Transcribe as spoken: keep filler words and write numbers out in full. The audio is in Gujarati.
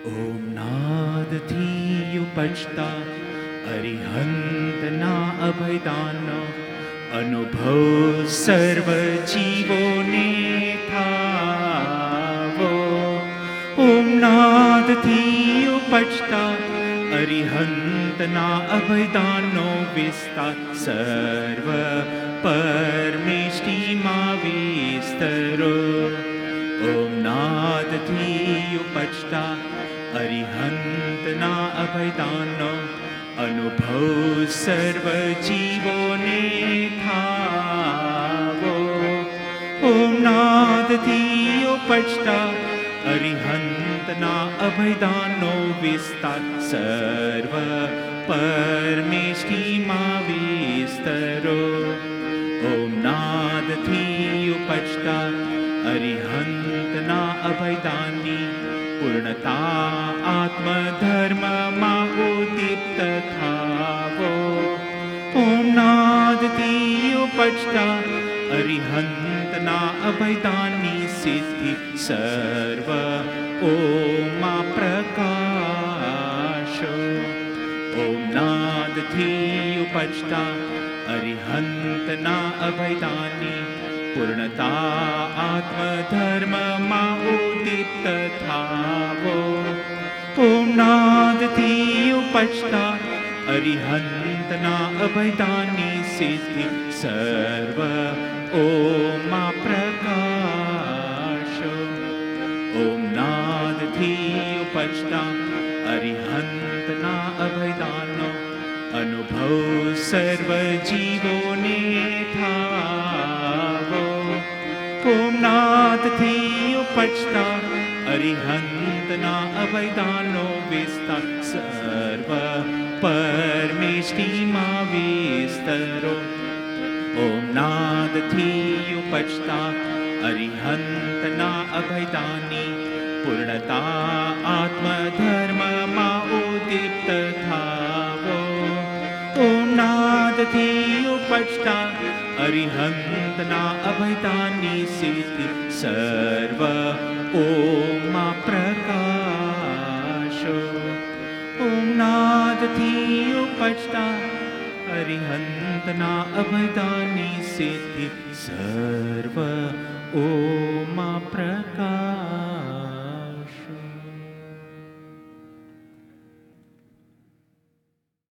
ओम नादથી ઉપજતા અરિહંતના અભયદાનનો અનુભવ સર્વ જીવોને થાવો. ઓમ નાદથી ઉપજતા અરિહંતના અભયદાનનો વિસ્તાર સર્વ પરમેષ્ટિમાં વિસ્તરો. ઓમ નાદથી ઉપજતા અરિહંતના અભયદાનનો અનુભવ સર્વ જીવોને થાવો. ઓમ નાદથી ઉપજતા અરિહંતના અભયદાનનો વિસ્તાર સર્વ પરમેષ્ટિમાં વિસ્તરો. ઓમ નાદથી ઉપજતા અરિહંતના અભયદાનની પૂર્ણતા આત્મધર્મમાં ઉદ્દીપ્ત થાવો. ઓમ નાદથી ઉપજતા અરિહંતના અભયદાનની સિદ્ધિ સર્વ ઓમમાં પ્રકાશો. ઓમ નાદથી ઉપજતા અરિહંતના અભયદાનની પૂર્ણતા આત્મધર્મમાં ઉદ્દીપ્ત થાવો. ઓમ નાદથી ઉપજતા અરિહંતના અભયદાનની સિદ્ધિ સર્વ ઓમમાં પ્રકાશો. ઓમ નાદથી ઉપજતા અરિહંતના અભયદાનનો અનુભવ સર્વ જીવોને થાવો. ઓમ નાદથી ઉપજતા અરિહંતના અભયદાનનો વિસ્તાર સર્વ પરમેષ્ટિમાં વિસ્તરો. ઓમ નાદથી ઉપજતા અરિહંતના અભયદાનની પૂર્ણતા આત્મધર્મમાં ઉદ્દીપ્ત થાવો. ઓમ નાદથી ઉપજતા અરિહંતના અભયદાનની સિદ્ધિ સર્વ ઓમમાં પ્રકાશો. ઓમ નાદથી ઉપજતા અરિહંતના અભયદાનની સિદ્ધિ સર્વ ઓમમાં પ્રકાશો.